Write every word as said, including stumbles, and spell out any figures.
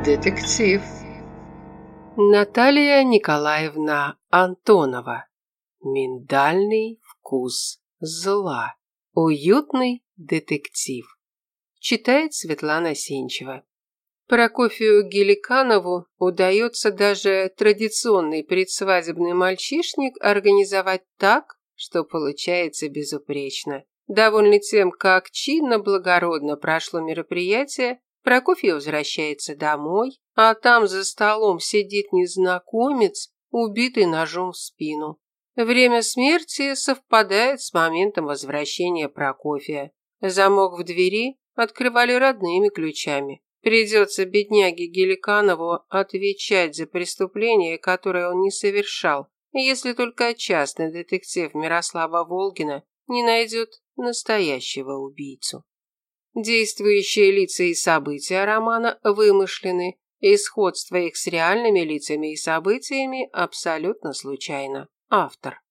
Детектив. Наталья Николаевна Антонова. Миндальный вкус зла. Уютный детектив. Читает Светлана Сенчева. Прокофью Геликанову удается даже традиционный предсвадебный мальчишник организовать так, что получается безупречно. Довольный тем, как чинно-благородно прошло мероприятие, Прокофьев возвращается домой, а там за столом сидит незнакомец, убитый ножом в спину. Время смерти совпадает с моментом возвращения Прокофия. Замок в двери открывали родными ключами. Придется бедняге Геликанову отвечать за преступление, которое он не совершал, если только частный детектив Мирослава Волгина не найдет настоящего убийцу. Действующие лица и события романа вымышлены, и сходство их с реальными лицами и событиями абсолютно случайно. Автор.